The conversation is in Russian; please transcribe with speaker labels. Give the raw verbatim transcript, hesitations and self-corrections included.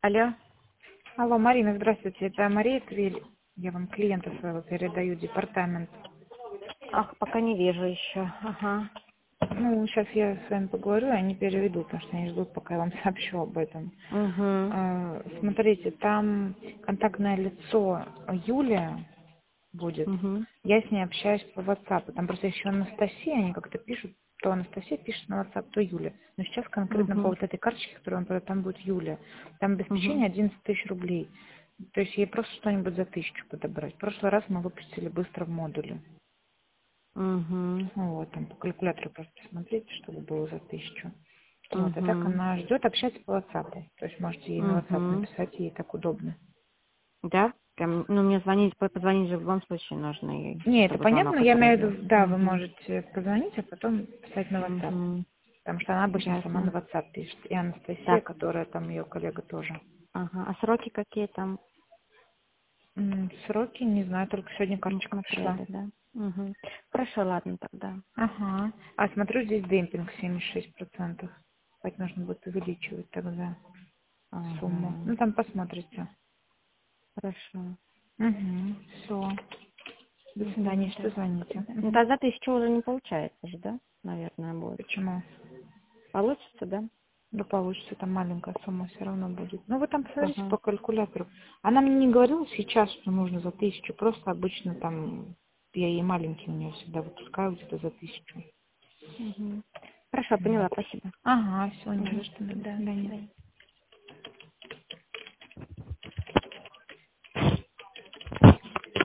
Speaker 1: Алло.
Speaker 2: Алло, Марина, здравствуйте. Это Мария Твиль. Я вам клиента своего передаю, департамент.
Speaker 1: Ах, пока не вижу еще. Ага.
Speaker 2: Ну, сейчас я с вами поговорю, и они переведут, потому что они ждут, пока я вам сообщу об этом.
Speaker 1: Угу.
Speaker 2: А, Смотрите, там контактное лицо Юлия будет.
Speaker 1: Угу.
Speaker 2: Я с ней общаюсь по WhatsApp. Там просто еще Анастасия, они как-то пишут, то Анастасия пишет на WhatsApp, то Юля. Но сейчас конкретно по
Speaker 1: Угу.
Speaker 2: вот этой карточке, которую он продает, там будет Юля. Там
Speaker 1: Угу.
Speaker 2: обеспечение одиннадцать тысяч рублей. То есть ей просто что-нибудь за тысячу подобрать. В прошлый раз мы выпустили быстро в модуле.
Speaker 1: Угу.
Speaker 2: Вот, там по калькулятору просто посмотрите, чтобы было за тысячу. Вот, а так
Speaker 1: Угу.
Speaker 2: она ждет, общаться по WhatsApp. То есть можете ей на WhatsApp
Speaker 1: Угу.
Speaker 2: написать, ей так удобно.
Speaker 1: Да? Прям, ну, мне звонить, по- позвонить же в любом случае нужно ей,
Speaker 2: Не, это
Speaker 1: чтобы
Speaker 2: понятно,
Speaker 1: звонок
Speaker 2: я имею в
Speaker 1: ответил.
Speaker 2: виду, да, вы
Speaker 1: Угу.
Speaker 2: можете позвонить, а потом писать на WhatsApp.
Speaker 1: Угу.
Speaker 2: Потому что она обычно сама на
Speaker 1: Ясно.
Speaker 2: WhatsApp пишет. И Анастасия,
Speaker 1: Так.
Speaker 2: которая там ее коллега тоже.
Speaker 1: Ага. А сроки какие там?
Speaker 2: М, Сроки, не знаю, только сегодня
Speaker 1: Не
Speaker 2: карточка пришла.
Speaker 1: смотрели, да? Угу. Хорошо, ладно тогда.
Speaker 2: Ага. А смотрю, здесь демпинг семьдесят шесть процентов. Так нужно будет увеличивать тогда сумму.
Speaker 1: Ага.
Speaker 2: Ну, там посмотрите.
Speaker 1: Хорошо.
Speaker 2: Угу. Все. До свидания,
Speaker 1: Угу.
Speaker 2: что
Speaker 1: Да.
Speaker 2: звоните.
Speaker 1: Ну,
Speaker 2: Мгм.
Speaker 1: тогда тысяча уже не получается же, да? Наверное, будет.
Speaker 2: Почему?
Speaker 1: Получится, да?
Speaker 2: Да получится, там маленькая сумма все равно будет. Ну, вы там посмотрите
Speaker 1: Ага.
Speaker 2: по калькулятору. Она мне не говорила сейчас, что нужно за тысячу. Просто обычно там, я ей маленький у нее всегда выпускаю где-то за тысячу.
Speaker 1: Мгм. Хорошо, поняла,
Speaker 2: Вот.
Speaker 1: спасибо.
Speaker 2: Ага, все, не за
Speaker 1: Мгм.
Speaker 2: что. До
Speaker 1: Да, до
Speaker 2: свидания.
Speaker 1: свидания.